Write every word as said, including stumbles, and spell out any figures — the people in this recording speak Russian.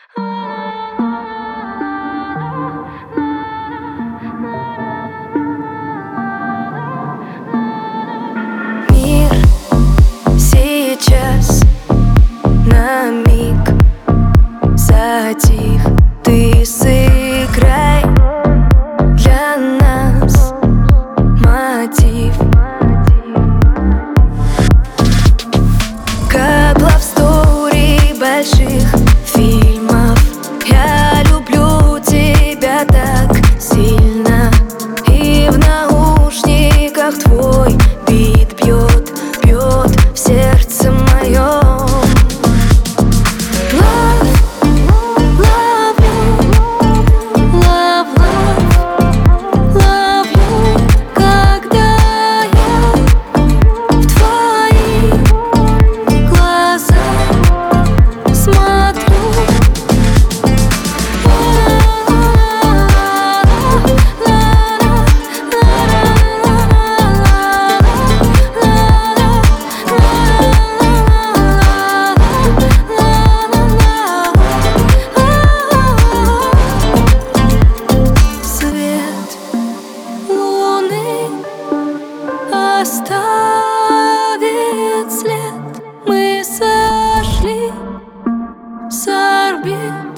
Мир сейчас на миг затих. Ты сыграй для нас мотив, как love story больших фильмов. Я люблю тебя так сильно, и в наушниках твой бит бьет, бьет в сердце моем. Оставит след, мы сошли с орбит.